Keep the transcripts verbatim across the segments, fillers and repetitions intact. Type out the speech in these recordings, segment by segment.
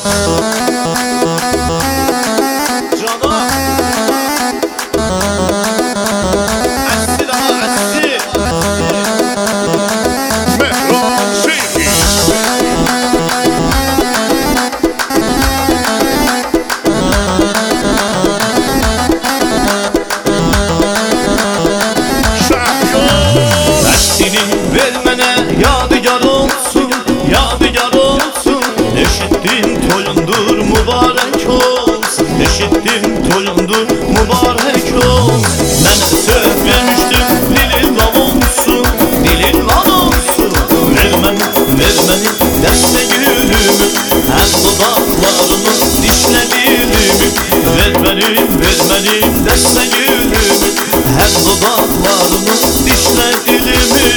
Yadigar olsun, yadigar olsun. Eşittin toyundur mübarek olsun. Eşittin toyundur mübarek olsun. Ben söz vermiştim dilin lan olsun, dilin lan olsun. Vermem, vermem deste gülümü, hem dudaklarımı dişlediğimi. Vermenim, vermenim deste gülümü, hem dudaklarımı dişlediğimi.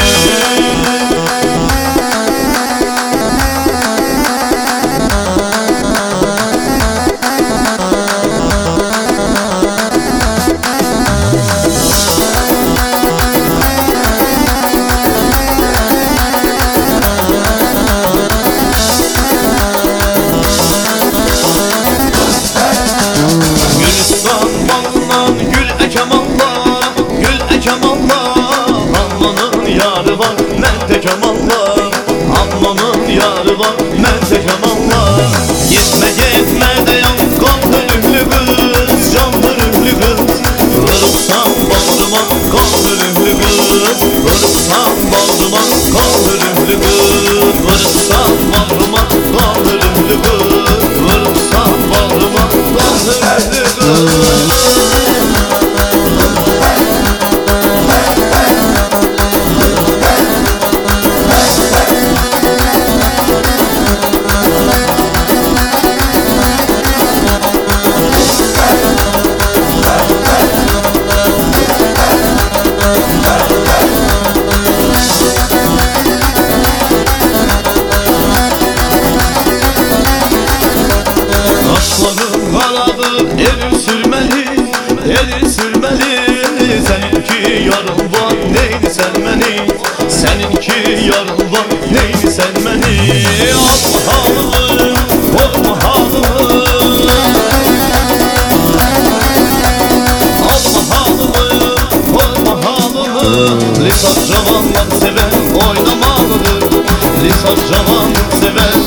Var mente kemanlar, Amma'nın yarı var mente kemanlar. Gitme gitme de yan kan gönüllü kız, can gönüllü kız. Vurursan bağrıma kan gönüllü kız, vurursan bağrıma kan gönüllü kız. Vurursan bağrıma kan gönüllü kız, vurursan bağrıma kan gönüllü kız. Elin sürmeli, elin sürmeli. Seninki yarın var neydi sevmeni, seninki yarın var neydi sevmeni. Alma halımı, korkma halımı, alma halımı, korkma halımı. Lisan cavanlar sever oynamalıdır, lisan cavanlar sever